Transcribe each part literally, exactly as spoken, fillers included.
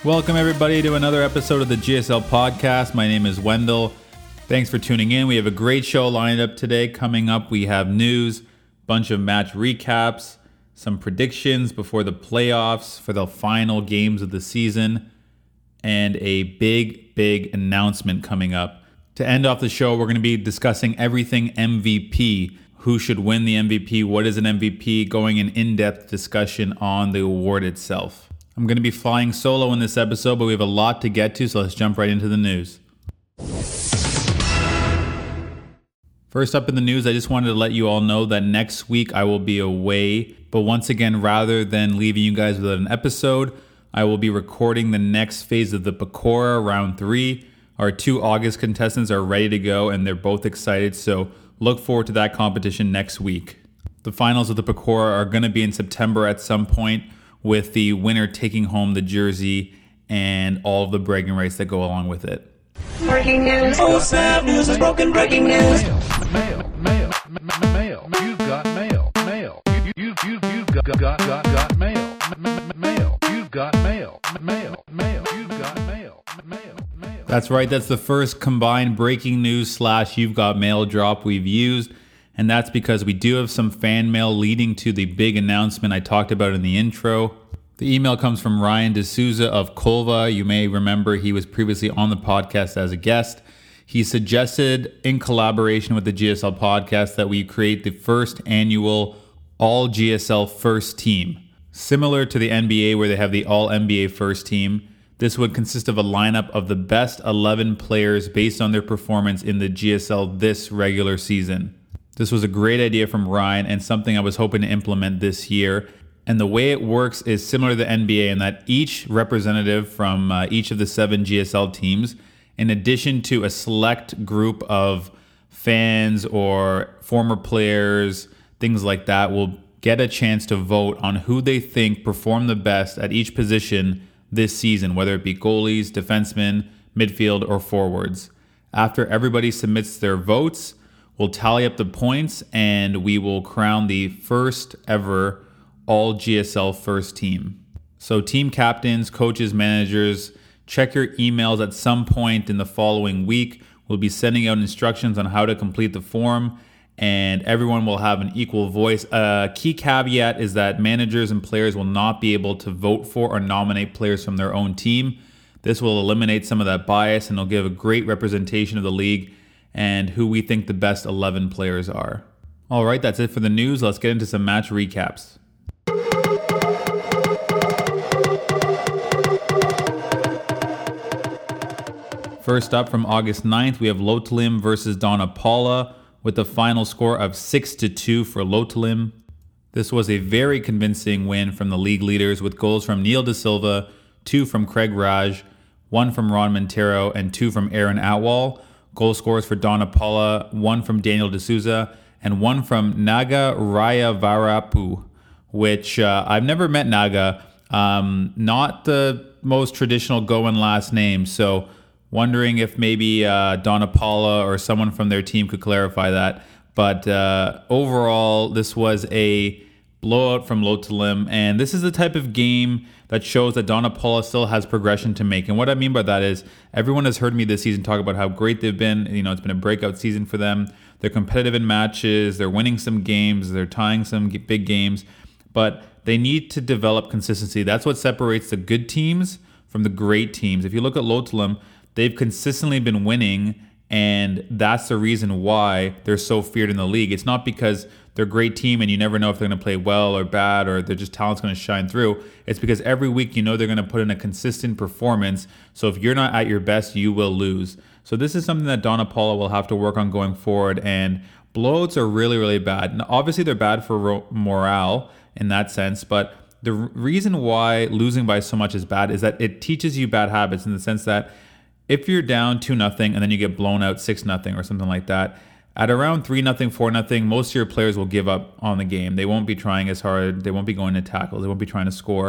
Welcome everybody to another episode of the G S L podcast. My name is Wendell. Thanks for tuning in. We have a great show lined up today. Coming up, we have news, bunch of match recaps, some predictions before the playoffs for the final games of the season, and a big, big announcement coming up. To end off the show, we're going to be discussing everything M V P. Who should win the M V P? What is an M V P? Going in in-depth discussion on the award itself. I'm going to be flying solo in this episode, but we have a lot to get to, so let's jump right into the news. First up in the news, I just wanted to let you all know that next week I will be away. But once again, rather than leaving you guys without an episode, I will be recording the next phase of the Pecora round three. Our two August contestants are ready to go, and they're both excited, so look forward to that competition next week. The finals of the Pecora are going to be in September at some point, with the winner taking home the jersey and all of the bragging rights that go along with it. Breaking news. Oh, snap. News is broken. Breaking news. Mail, mail, mail, mail. You've got mail, mail. You, you, you, you've got, got, got, got mail, mail. You've got mail, mail, mail. You've got mail, mail, mail. That's right. That's the first combined breaking news slash you've got mail drop we've used. And that's because we do have some fan mail leading to the big announcement I talked about in the intro. The email comes from Ryan D'Souza of Colva. You may remember he was previously on the podcast as a guest. He suggested, in collaboration with the G S L podcast, that we create the first annual All G S L First Team. Similar to the N B A where they have the All N B A First Team, this would consist of a lineup of the best eleven players based on their performance in the G S L this regular season. This was a great idea from Ryan and something I was hoping to implement this year. And the way it works is similar to the N B A in that each representative from uh, each of the seven G S L teams, in addition to a select group of fans or former players, things like that, will get a chance to vote on who they think performed the best at each position this season, whether it be goalies, defensemen, midfield, or forwards. After everybody submits their votes, we'll tally up the points and we will crown the first ever All G S L First Team. So team captains, coaches, managers, check your emails at some point in the following week. We'll be sending out instructions on how to complete the form, and everyone will have an equal voice. A key caveat is that managers and players will not be able to vote for or nominate players from their own team. This will eliminate some of that bias and it'll give a great representation of the league and who we think the best eleven players are. All right, that's it for the news. Let's get into some match recaps. First up, from August ninth, we have Lotolim versus Donna Paula with the final score of six to two for Lotolim. This was a very convincing win from the league leaders with goals from Neil De Silva, two from Craig Raj, one from Ron Montero, and two from Aaron Atwal. Goal scorers for Donna Paula, one from Daniel D'Souza, and one from Naga Rayavarapu, which uh, I've never met Naga. Um, not the most traditional Goan last name, so wondering if maybe uh, Donna Paula or someone from their team could clarify that. But uh, overall, this was a blowout from Lotolim, and this is the type of game that shows that Donna Paula still has progression to make. And what I mean by that is everyone has heard me this season talk about how great they've been. You know, it's been a breakout season for them. They're competitive in matches. They're winning some games. They're tying some big games. But they need to develop consistency. That's what separates the good teams from the great teams. If you look at Lotolim, they've consistently been winning, and that's the reason why they're so feared in the league. It's not because they're a great team and you never know if they're going to play well or bad or their just talent's going to shine through. It's because every week you know they're going to put in a consistent performance. So if you're not at your best, you will lose. So this is something that Donna Paula will have to work on going forward. And blowouts are really, really bad. Now, obviously, they're bad for ro- morale in that sense, but the r- reason why losing by so much is bad is that it teaches you bad habits in the sense that if you're down two nothing and then you get blown out six nothing or something like that, at around three nothing, four nothing, most of your players will give up on the game. They won't be trying as hard. They won't be going to tackle. They won't be trying to score.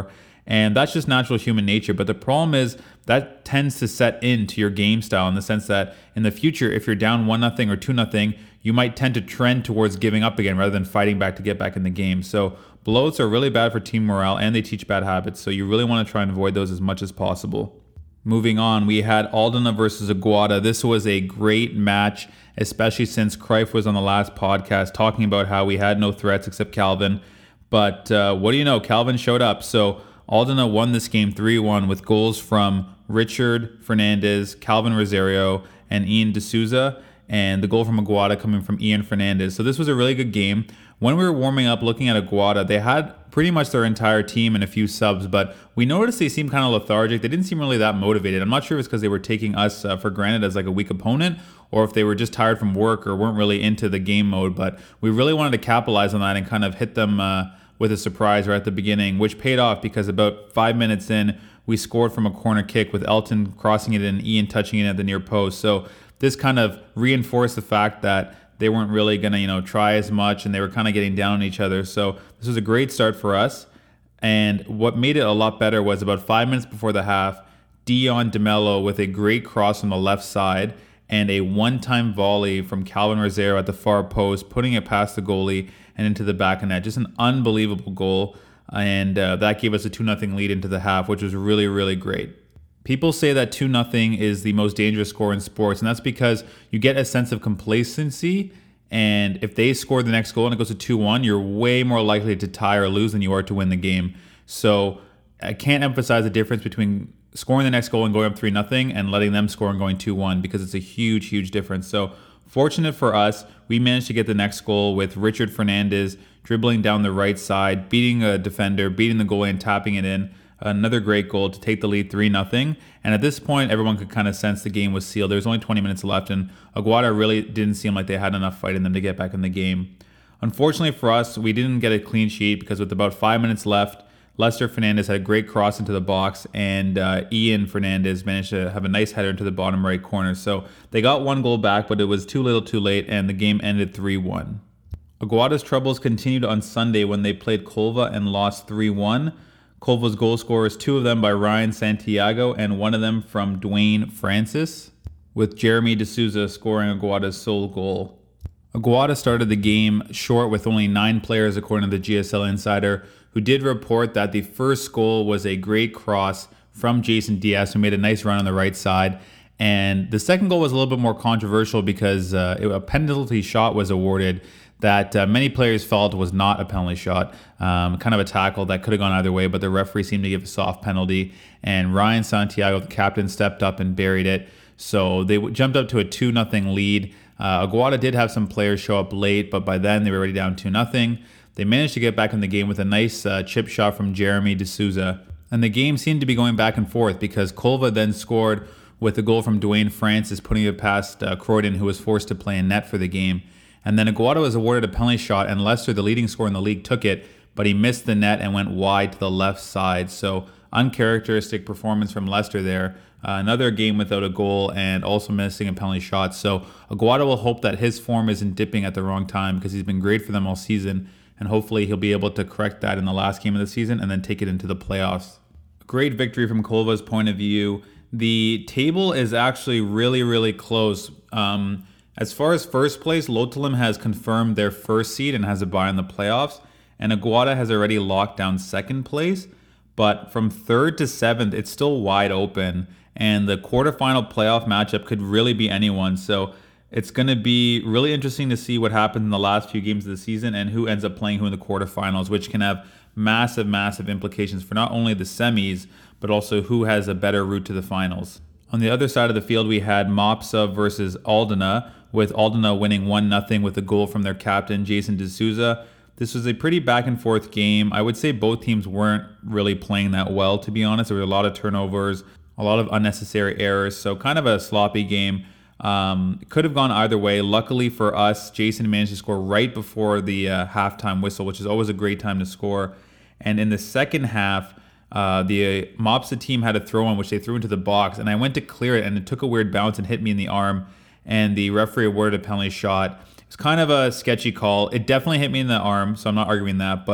And that's just natural human nature. But the problem is that tends to set into your game style in the sense that in the future, if you're down one nothing or two nothing, you might tend to trend towards giving up again rather than fighting back to get back in the game. So blowouts are really bad for team morale and they teach bad habits. So you really want to try and avoid those as much as possible. Moving on, we had Aldana versus Aguada. This was a great match, especially since Cruyff was on the last podcast talking about how we had no threats except Calvin. But uh, what do you know? Calvin showed up. So Aldana won this game three one with goals from Richard Fernandez, Calvin Rosario, and Ian D'Souza, and the goal from Aguada coming from Ian Fernandez. So this was a really good game. When we were warming up looking at Aguada, they had pretty much their entire team and a few subs, but we noticed they seemed kind of lethargic. They didn't seem really that motivated. I'm not sure if it's because they were taking us uh, for granted as like a weak opponent, or if they were just tired from work or weren't really into the game mode, but we really wanted to capitalize on that and kind of hit them uh, with a surprise right at the beginning, which paid off because about five minutes in, we scored from a corner kick with Elton crossing it and Ian touching it at the near post. So this kind of reinforced the fact that they weren't really going to, you know, try as much and they were kind of getting down on each other. So this was a great start for us. And what made it a lot better was about five minutes before the half, Dion DeMello with a great cross on the left side and a one-time volley from Calvin Rosario at the far post, putting it past the goalie and into the back of net. Just an unbelievable goal. And uh, that gave us a two nothing lead into the half, which was really, really great. People say that two nothing is the most dangerous score in sports, and that's because you get a sense of complacency, and if they score the next goal and it goes to two one, you're way more likely to tie or lose than you are to win the game. So I can't emphasize the difference between scoring the next goal and going up three nothing and letting them score and going two one, because it's a huge, huge difference. So fortunate for us, we managed to get the next goal with Richard Fernandez dribbling down the right side, beating a defender, beating the goalie and tapping it in. Another great goal to take the lead three nothing. And at this point, everyone could kind of sense the game was sealed. There was only twenty minutes left, and Aguada really didn't seem like they had enough fight in them to get back in the game. Unfortunately for us, we didn't get a clean sheet because with about five minutes left, Lester Fernandez had a great cross into the box, and uh, Ian Fernandez managed to have a nice header into the bottom right corner. So they got one goal back, but it was too little too late, and the game ended three one. Aguada's troubles continued on Sunday when they played Colva and lost three one. Colva's goal scorers, two of them by Ryan Santiago and one of them from Dwayne Francis, with Jeremy D'Souza scoring Aguada's sole goal. Aguada started the game short with only nine players according to the G S L Insider, who did report that the first goal was a great cross from Jason Diaz, who made a nice run on the right side. And the second goal was a little bit more controversial because uh, a penalty shot was awarded that uh, many players felt was not a penalty shot, um, kind of a tackle that could have gone either way, but the referee seemed to give a soft penalty, and Ryan Santiago, the captain, stepped up and buried it. So they w- jumped up to a two nothing lead. Uh, Aguada did have some players show up late, but by then they were already down two nothing. They managed to get back in the game with a nice uh, chip shot from Jeremy D'Souza, and the game seemed to be going back and forth because Colva then scored with a goal from Dwayne Francis, putting it past uh, Croydon, who was forced to play in net for the game. And then Aguada was awarded a penalty shot, and Leicester, the leading scorer in the league, took it, but he missed the net and went wide to the left side. So uncharacteristic performance from Leicester there. Uh, another game without a goal and also missing a penalty shot. So Aguada will hope that his form isn't dipping at the wrong time because he's been great for them all season, and hopefully he'll be able to correct that in the last game of the season and then take it into the playoffs. Great victory from Colva's point of view. The table is actually really, really close. Um... As far as first place, Lotolim has confirmed their first seed and has a bye in the playoffs, and Aguada has already locked down second place. But from third to seventh, it's still wide open, and the quarterfinal playoff matchup could really be anyone. So it's going to be really interesting to see what happens in the last few games of the season and who ends up playing who in the quarterfinals, which can have massive, massive implications for not only the semis, but also who has a better route to the finals. On the other side of the field, we had Mopsa versus Aldana, with Aldana winning one nothing with a goal from their captain, Jason D'Souza. This was a pretty back and forth game. I would say both teams weren't really playing that well, to be honest. There were a lot of turnovers, a lot of unnecessary errors, so kind of a sloppy game. Um, it could have gone either way. Luckily for us, Jason managed to score right before the uh, halftime whistle, which is always a great time to score. And in the second half, uh, the Mopsa team had a throw in, which they threw into the box, and I went to clear it, and it took a weird bounce and hit me in the arm. And the referee awarded a penalty shot. It was kind of a sketchy call. It definitely hit me in the arm, so I'm not arguing that. But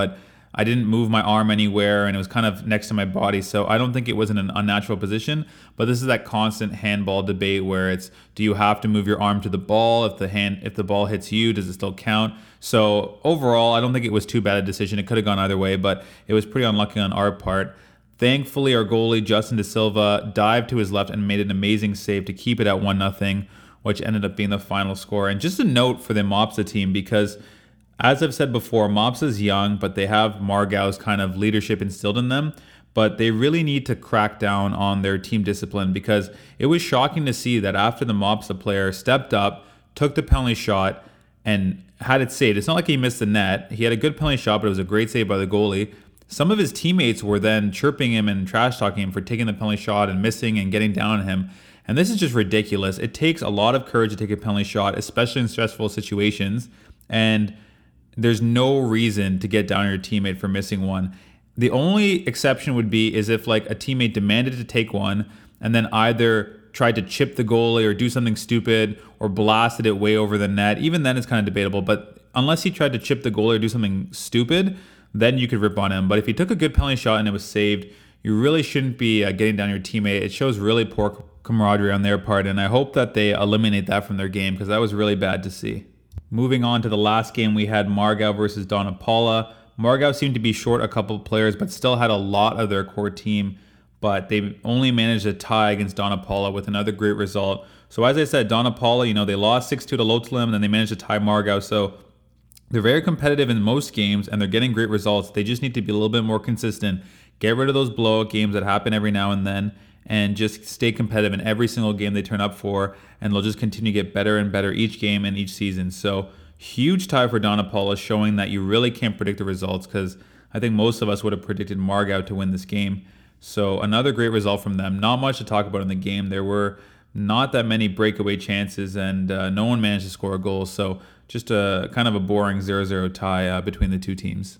I didn't move my arm anywhere, and it was kind of next to my body. So I don't think it was in an unnatural position. But this is that constant handball debate where it's, do you have to move your arm to the ball? If the hand, if the ball hits you, does it still count? So overall, I don't think it was too bad a decision. It could have gone either way, but it was pretty unlucky on our part. Thankfully, our goalie, Justin De Silva, dived to his left and made an amazing save to keep it at one nothing, which ended up being the final score. And just a note for the Mopsa team, because as I've said before, Mopsa's young, but they have Margau's kind of leadership instilled in them. But they really need to crack down on their team discipline, because it was shocking to see that after the Mopsa player stepped up, took the penalty shot, and had it saved. It's not like he missed the net. He had a good penalty shot, but it was a great save by the goalie. Some of his teammates were then chirping him and trash talking him for taking the penalty shot and missing and getting down on him. And this is just ridiculous. It takes a lot of courage to take a penalty shot, especially in stressful situations. And there's no reason to get down on your teammate for missing one. The only exception would be is if like a teammate demanded to take one and then either tried to chip the goalie or do something stupid or blasted it way over the net. Even then it's kind of debatable. But unless he tried to chip the goalie or do something stupid, then you could rip on him. But if he took a good penalty shot and it was saved, you really shouldn't be uh, getting down your teammate. It shows really poor camaraderie on their part. And I hope that they eliminate that from their game, because that was really bad to see. Moving on to the last game, we had Margau versus Donna Paula. Margau seemed to be short a couple of players, but still had a lot of their core team. But they only managed a tie against Donna Paula with another great result. So as I said, Donna Paula, you know, they lost six two to Lotlem, and then they managed to tie Margau. So they're very competitive in most games, and they're getting great results. They just need to be a little bit more consistent. Get rid of those blowout games that happen every now and then, and just stay competitive in every single game they turn up for, and they'll just continue to get better and better each game and each season. So huge tie for Donna Paula, showing that you really can't predict the results, because I think most of us would have predicted Margau to win this game. So another great result from them. Not much to talk about in the game. There were not that many breakaway chances, and uh, no one managed to score a goal. So just a kind of a boring zero zero tie uh, between the two teams.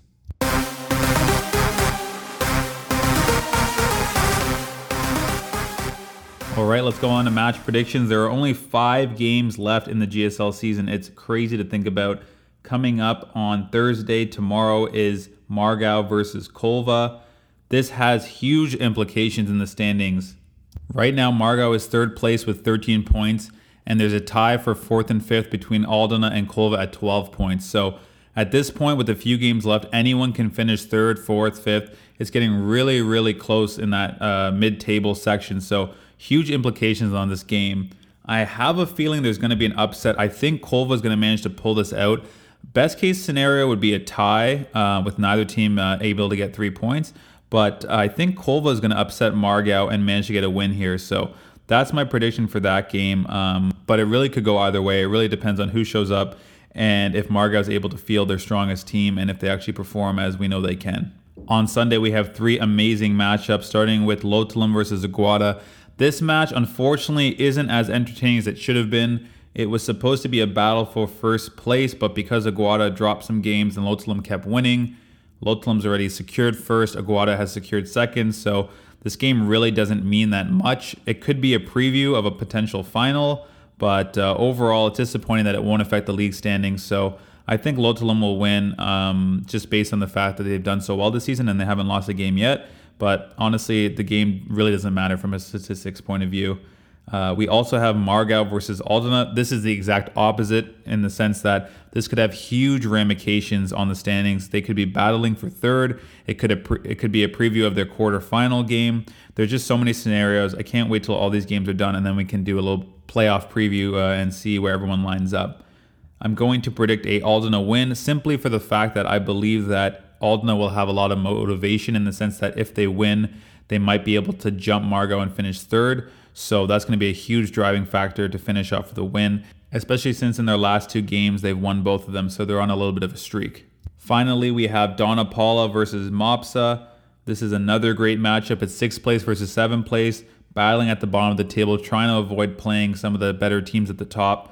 All right, let's go on to match predictions. There are only five games left in the G S L season. It's crazy to think about. Coming up on Thursday, tomorrow, is Margau versus Kolva. This has huge implications in the standings. Right now, Margau is third place with thirteen points, and there's a tie for fourth and fifth between Aldona and Kolva at twelve points. So at this point, with a few games left, anyone can finish third, fourth, fifth. It's getting really, really close in that uh, mid-table section. So huge implications on this game. I have a feeling there's going to be an upset. I think Kolva is going to manage to pull this out. Best case scenario would be a tie uh, with neither team uh, able to get three points. But I think Kolva is going to upset Margau and manage to get a win here. So that's my prediction for that game. Um, but it really could go either way. It really depends on who shows up and if Margau is able to field their strongest team and if they actually perform as we know they can. On Sunday, we have three amazing matchups, starting with Lotlem versus Aguada. This match, unfortunately, isn't as entertaining as it should have been. It was supposed to be a battle for first place, but because Aguada dropped some games and Lotlem kept winning, Lotlem's already secured first, Aguada has secured second, so this game really doesn't mean that much. It could be a preview of a potential final, but uh, overall, it's disappointing that it won't affect the league standings. So I think Lotlem will win um, just based on the fact that they've done so well this season and they haven't lost a game yet. But honestly, the game really doesn't matter from a statistics point of view. Uh, we also have Margau versus Aldona. This is the exact opposite in the sense that this could have huge ramifications on the standings. They could be battling for third. It could it could be a preview of their quarterfinal game. There's just so many scenarios. I can't wait till all these games are done, and then we can do a little playoff preview uh, and see where everyone lines up. I'm going to predict a Aldona win simply for the fact that I believe that Aldona will have a lot of motivation in the sense that if they win, they might be able to jump Margau and finish third. So that's going to be a huge driving factor to finish off the win, especially since in their last two games, they've won both of them. So they're on a little bit of a streak. Finally, we have Donna Paula versus Mopsa. This is another great matchup. It's sixth place versus seventh place, battling at the bottom of the table, trying to avoid playing some of the better teams at the top.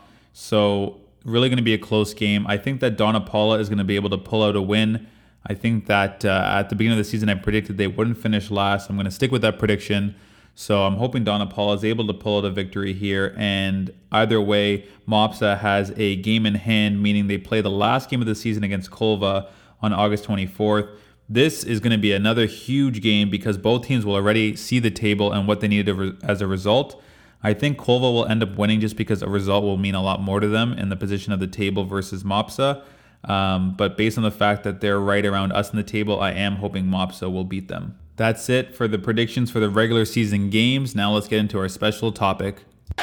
So really going to be a close game. I think that Donna Paula is going to be able to pull out a win. I think that uh, at the beginning of the season, I predicted they wouldn't finish last. I'm going to stick with that prediction. So I'm hoping Donna Paula is able to pull out a victory here. And either way, Mopsa has a game in hand, meaning they play the last game of the season against Kolva on August twenty-fourth. This is going to be another huge game because both teams will already see the table and what they needed as a result. I think Kolva will end up winning just because a result will mean a lot more to them in the position of the table versus Mopsa. Um, but based on the fact that they're right around us in the table, I am hoping Mopsa will beat them. That's it for the predictions for the regular season games. Now let's get into our special topic.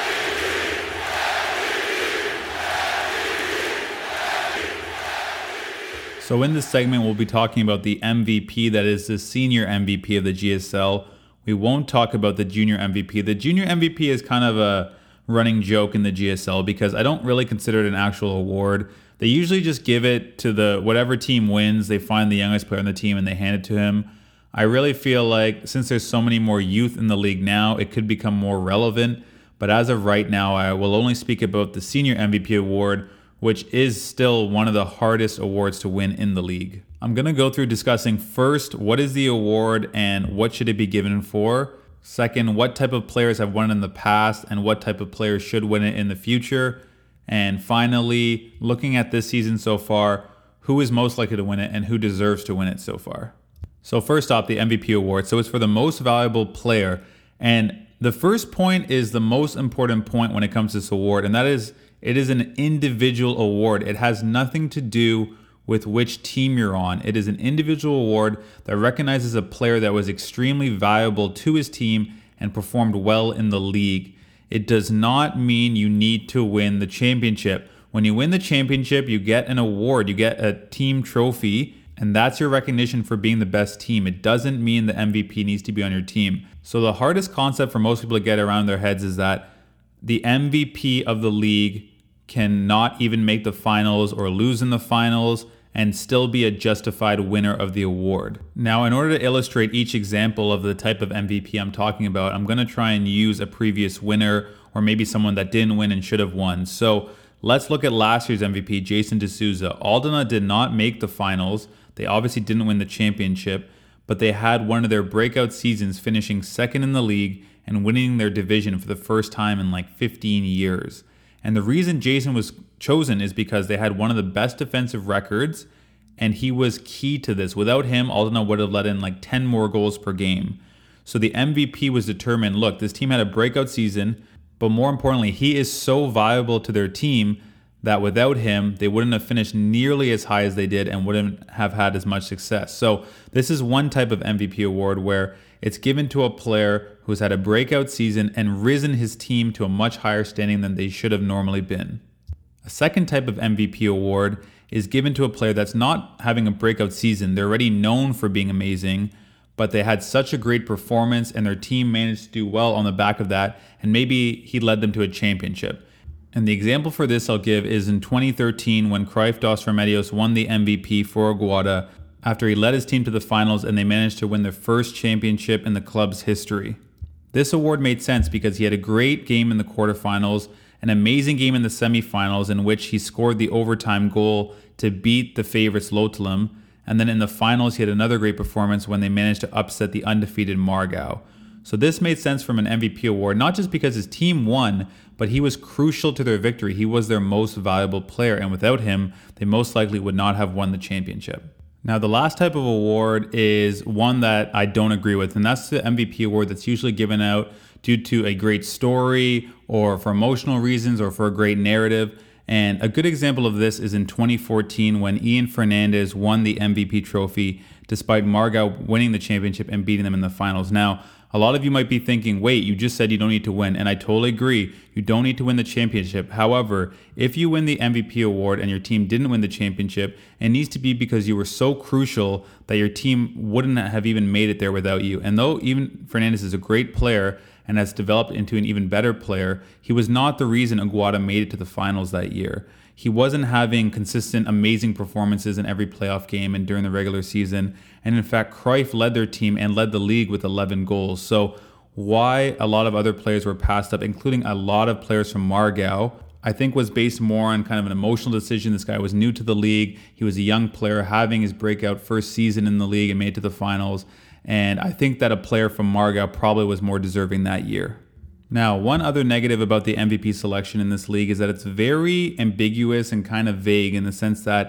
So in this segment, we'll be talking about the M V P, that is the senior M V P of the G S L. We won't talk about the junior M V P. The junior M V P is kind of a running joke in the G S L because I don't really consider it an actual award. They usually just give it to the whatever team wins. They find the youngest player on the team and they hand it to him. I really feel like since there's so many more youth in the league now, it could become more relevant. But as of right now, I will only speak about the senior M V P award, which is still one of the hardest awards to win in the league. I'm going to go through discussing first, what is the award and what should it be given for? Second, what type of players have won it in the past and what type of players should win it in the future? And finally, looking at this season so far, who is most likely to win it and who deserves to win it so far? So first off, the M V P award. So it's for the most valuable player. And the first point is the most important point when it comes to this award, and that is it is an individual award. It has nothing to do with which team you're on. It is an individual award that recognizes a player that was extremely valuable to his team and performed well in the league. It does not mean you need to win the championship. When you win the championship, you get an award, you get a team trophy, and that's your recognition for being the best team. It doesn't mean the M V P needs to be on your team. So the hardest concept for most people to get around their heads is that the M V P of the league cannot even make the finals or lose in the finals and still be a justified winner of the award. Now, in order to illustrate each example of the type of M V P I'm talking about, I'm going to try and use a previous winner or maybe someone that didn't win and should have won. So let's look at last year's M V P, Jason D'Souza. Aldona did not make the finals. They obviously didn't win the championship, but they had one of their breakout seasons, finishing second in the league and winning their division for the first time in like fifteen years. And the reason Jason was chosen is because they had one of the best defensive records, and he was key to this. Without him, Aldona would have let in like ten more goals per game. So the M V P was determined, look, this team had a breakout season, but more importantly, he is so valuable to their team that without him, they wouldn't have finished nearly as high as they did and wouldn't have had as much success. So this is one type of M V P award where it's given to a player who's had a breakout season and risen his team to a much higher standing than they should have normally been. A second type of M V P award is given to a player that's not having a breakout season. They're already known for being amazing, but they had such a great performance and their team managed to do well on the back of that, and maybe he led them to a championship. And the example for this I'll give is in twenty thirteen when Cruyff dos Remedios won the M V P for Aguada after he led his team to the finals and they managed to win their first championship in the club's history. This award made sense because he had a great game in the quarterfinals, an amazing game in the semifinals in which he scored the overtime goal to beat the favorites Lotelem, and then in the finals he had another great performance when they managed to upset the undefeated Margao. So this made sense from an M V P award, not just because his team won, but he was crucial to their victory. He was their most valuable player, and without him, they most likely would not have won the championship. Now, the last type of award is one that I don't agree with, and that's the M V P award that's usually given out due to a great story or for emotional reasons or for a great narrative. And a good example of this is in twenty fourteen when Ian Fernandez won the M V P trophy despite Margao winning the championship and beating them in the finals. Now, a lot of you might be thinking, wait, you just said you don't need to win. And I totally agree. You don't need to win the championship. However, if you win the M V P award and your team didn't win the championship, it needs to be because you were so crucial that your team wouldn't have even made it there without you. And though even Fernandez is a great player and has developed into an even better player, he was not the reason Aguada made it to the finals that year. He wasn't having consistent, amazing performances in every playoff game and during the regular season. And in fact, Cruyff led their team and led the league with eleven goals. So why a lot of other players were passed up, including a lot of players from Margao, I think was based more on kind of an emotional decision. This guy was new to the league. He was a young player having his breakout first season in the league and made it to the finals. And I think that a player from Margao probably was more deserving that year. Now, one other negative about the M V P selection in this league is that it's very ambiguous and kind of vague in the sense that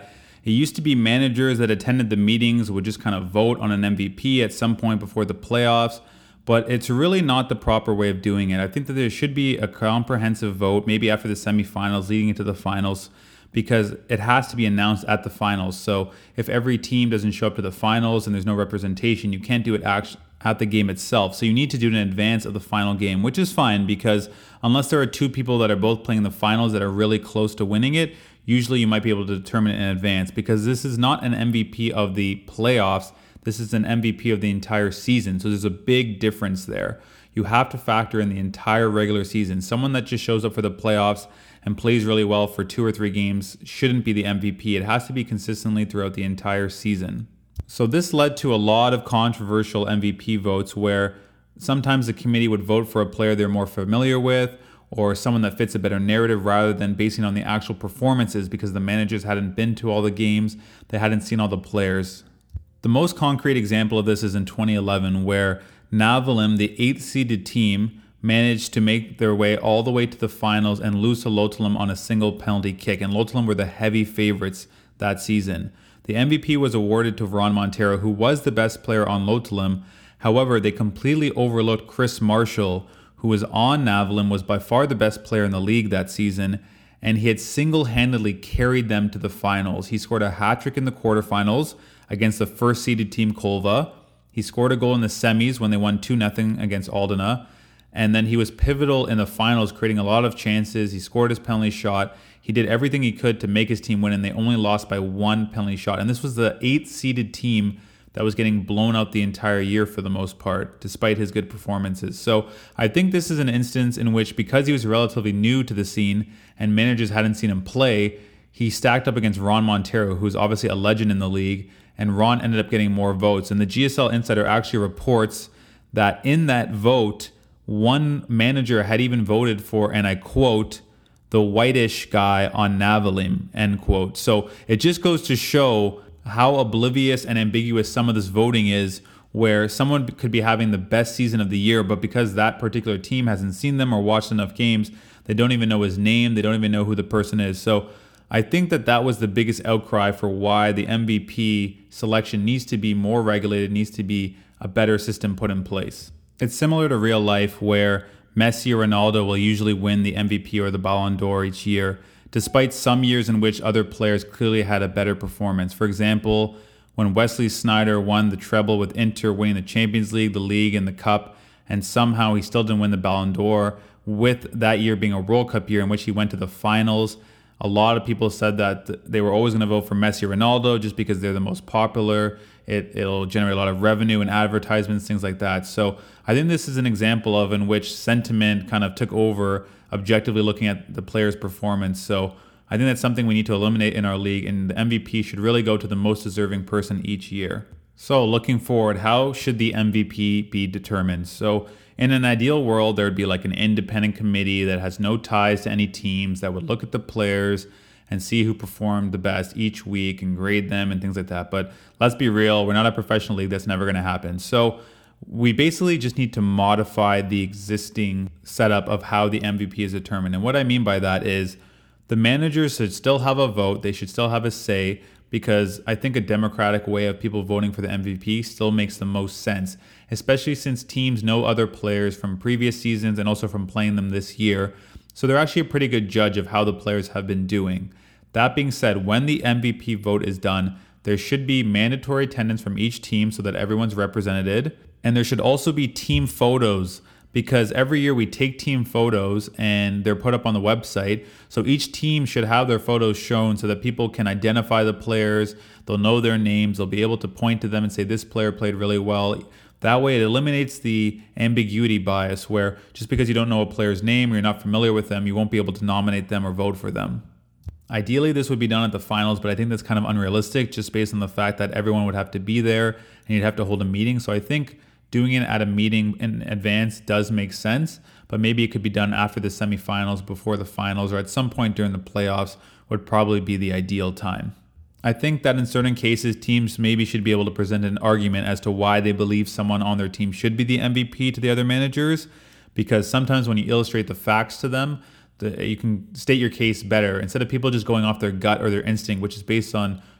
It used to be managers that attended the meetings would just kind of vote on an M V P at some point before the playoffs, but it's really not the proper way of doing it. I think that there should be a comprehensive vote, maybe after the semifinals, leading into the finals, because it has to be announced at the finals. So if every team doesn't show up to the finals and there's no representation, you can't do it actually at the game itself. So you need to do it in advance of the final game, which is fine because unless there are two people that are both playing the finals that are really close to winning it, usually you might be able to determine it in advance, because this is not an M V P of the playoffs. This is an M V P of the entire season. So there's a big difference there. You have to factor in the entire regular season. Someone that just shows up for the playoffs and plays really well for two or three games shouldn't be the M V P. It has to be consistently throughout the entire season. So this led to a lot of controversial M V P votes where sometimes the committee would vote for a player they're more familiar with or someone that fits a better narrative rather than basing on the actual performances, because the managers hadn't been to all the games, they hadn't seen all the players. The most concrete example of this is in twenty eleven, where Navelim, the eighth seeded team, managed to make their way all the way to the finals and lose to Lotelem on a single penalty kick, and Lotelem were the heavy favorites that season. The M V P was awarded to Ron Montero, who was the best player on Lotelem. However, they completely overlooked Chris Marshall, who was on Navelim, was by far the best player in the league that season, and he had single-handedly carried them to the finals. He scored a hat-trick in the quarterfinals against the first-seeded team Kolva. He scored a goal in the semis when they won two nothing against Aldona. And then he was pivotal in the finals, creating a lot of chances. He scored his penalty shot. He did everything he could to make his team win, and they only lost by one penalty shot. And this was the eighth-seeded team that was getting blown out the entire year for the most part, despite his good performances. So I think this is an instance in which, because he was relatively new to the scene and managers hadn't seen him play, he stacked up against Ron Montero, who's obviously a legend in the league, and Ron ended up getting more votes. And the G S L Insider actually reports that in that vote, one manager had even voted for, and I quote, the whitish guy on Navelim, end quote. So it just goes to show how oblivious and ambiguous some of this voting is, where someone could be having the best season of the year, but because that particular team hasn't seen them or watched enough games, they don't even know his name, they don't even know who the person is. So I think that that was the biggest outcry for why the M V P selection needs to be more regulated, needs to be a better system put in place. It's similar to real life, where Messi or Ronaldo will usually win the M V P or the Ballon d'Or each year, despite some years in which other players clearly had a better performance. For example, when Wesley Sneijder won the treble with Inter, winning the Champions League, the League, and the Cup, and somehow he still didn't win the Ballon d'Or, with that year being a World Cup year in which he went to the finals. A lot of people said that they were always going to vote for Messi or Ronaldo just because they're the most popular. It, it'll generate a lot of revenue and advertisements, things like that. So I think this is an example of in which sentiment kind of took over objectively looking at the player's performance. So I think that's something we need to eliminate in our league, and the M V P should really go to the most deserving person each year. So looking forward, how should the M V P be determined? So in an ideal world, there would be like an independent committee that has no ties to any teams that would look at the players and see who performed the best each week and grade them and things like that. But let's be real, we're not a professional league. That's never going to happen. So we basically just need to modify the existing setup of how the M V P is determined. And what I mean by that is the managers should still have a vote. They should still have a say, because I think a democratic way of people voting for the M V P still makes the most sense, especially since teams know other players from previous seasons and also from playing them this year. So they're actually a pretty good judge of how the players have been doing. That being said, when the M V P vote is done, there should be mandatory attendance from each team so that everyone's represented. And there should also be team photos, because every year we take team photos and they're put up on the website. So each team should have their photos shown so that people can identify the players. They'll know their names. They'll be able to point to them and say, this player played really well. That way it eliminates the ambiguity bias, where just because you don't know a player's name or you're not familiar with them, you won't be able to nominate them or vote for them. Ideally, this would be done at the finals, but I think that's kind of unrealistic just based on the fact that everyone would have to be there and you'd have to hold a meeting. So I think doing it at a meeting in advance does make sense, but maybe it could be done after the semifinals, before the finals, or at some point during the playoffs would probably be the ideal time. I think that in certain cases, teams maybe should be able to present an argument as to why they believe someone on their team should be the M V P to the other managers, because sometimes when you illustrate the facts to them, the, you can state your case better instead of people just going off their gut or their instinct, which is based on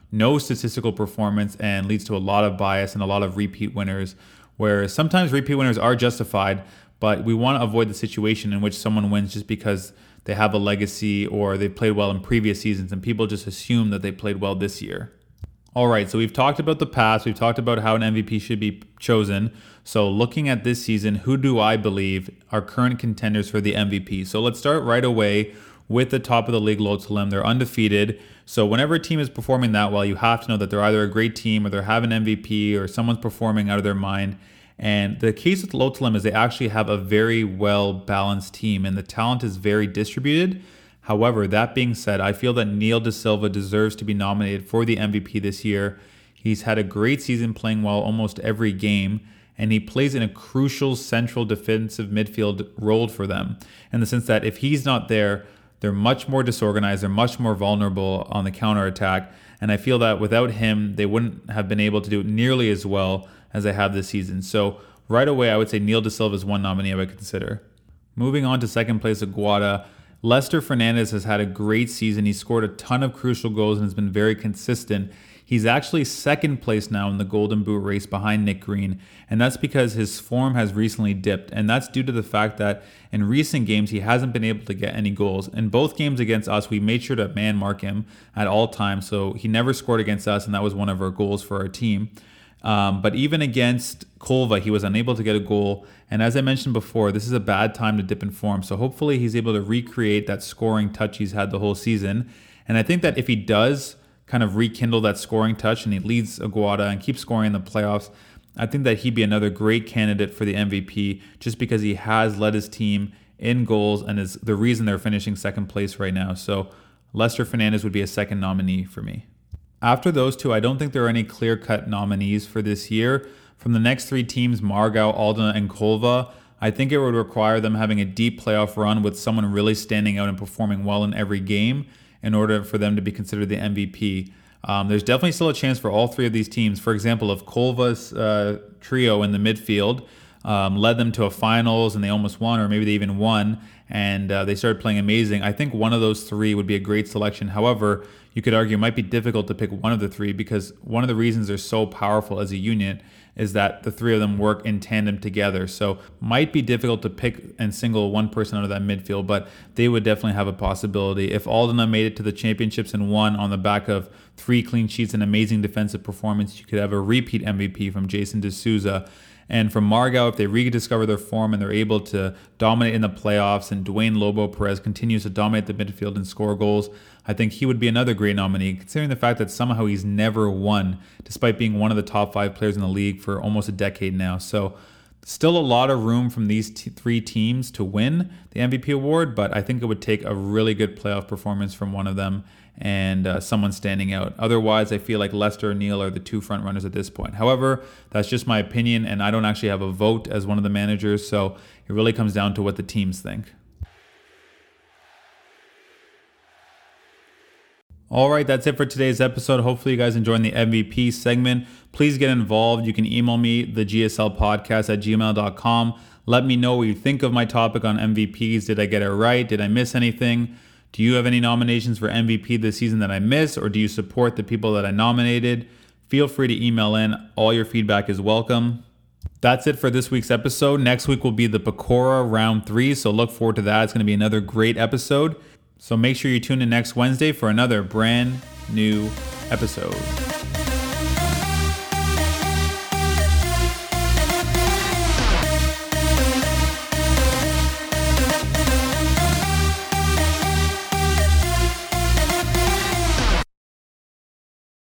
no statistical performance and leads to a lot of bias and a lot of repeat winners, where sometimes repeat winners are justified, but we want to avoid the situation in which someone wins just because they have a legacy or they've played well in previous seasons and people just assume that they played well this year. All right, so we've talked about the past. We've talked about how an M V P should be chosen. So looking at this season, who do I believe are current contenders for the M V P? So let's start right away with the top of the league, Lotelim. They're undefeated. So whenever a team is performing that well, you have to know that they're either a great team or they have an M V P or someone's performing out of their mind. And the case with Lotelim is they actually have a very well-balanced team and the talent is very distributed. However, that being said, I feel that Neil De Silva deserves to be nominated for the M V P this year. He's had a great season playing well almost every game, and he plays in a crucial central defensive midfield role for them, in the sense that if he's not there, they're much more disorganized, they're much more vulnerable on the counterattack, and I feel that without him, they wouldn't have been able to do it nearly as well as they have this season. So right away, I would say Neil De Silva is one nominee I would consider. Moving on to second place, Aguada. Lester Fernandez has had a great season. He scored a ton of crucial goals and has been very consistent. He's actually second place now in the Golden Boot race behind Nick Green, and that's because his form has recently dipped, and that's due to the fact that in recent games he hasn't been able to get any goals. In both games against us, we made sure to man mark him at all times, so he never scored against us, and that was one of our goals for our team. Um, but even against Kolva, he was unable to get a goal. And as I mentioned before, this is a bad time to dip in form. So hopefully he's able to recreate that scoring touch he's had the whole season. And I think that if he does kind of rekindle that scoring touch and he leads Aguada and keeps scoring in the playoffs, I think that he'd be another great candidate for the M V P just because he has led his team in goals and is the reason they're finishing second place right now. So Lester Fernandez would be a second nominee for me. After those two, I don't think there are any clear-cut nominees for this year. From the next three teams, Margao, Aldona, and Kolva, I think it would require them having a deep playoff run with someone really standing out and performing well in every game in order for them to be considered the M V P. Um, there's definitely still a chance for all three of these teams. For example, if Kolva's uh, trio in the midfield um, led them to a finals and they almost won, or maybe they even won, and uh, they started playing amazing, I think one of those three would be a great selection. However, you could argue it might be difficult to pick one of the three because one of the reasons they're so powerful as a unit is that the three of them work in tandem together. So might be difficult to pick and single one person out of that midfield, but they would definitely have a possibility. If Aldona made it to the championships and won on the back of three clean sheets and amazing defensive performance, you could have a repeat M V P from Jason D'Souza. And from Margao, if they rediscover their form and they're able to dominate in the playoffs and Dwayne Lobo Perez continues to dominate the midfield and score goals, I think he would be another great nominee, considering the fact that somehow he's never won, despite being one of the top five players in the league for almost a decade now. So still a lot of room from these t- three teams to win the M V P award, but I think it would take a really good playoff performance from one of them and uh, someone standing out. Otherwise, I feel like Lester and Neil are the two front runners at this point. However, that's just my opinion, and I don't actually have a vote as one of the managers, so it really comes down to what the teams think. All right, that's it for today's episode. Hopefully you guys enjoyed the M V P segment. Please get involved. You can email me, the G S L podcast at gmail dot com. Let me know what you think of my topic on M V Ps. Did I get it right? Did I miss anything? Do you have any nominations for M V P this season that I missed, or do you support the people that I nominated? Feel free to email in. All your feedback is welcome. That's it for this week's episode. Next week will be the Pecora round three, so look forward to that. It's going to be another great episode. So make sure you tune in next Wednesday for another brand new episode.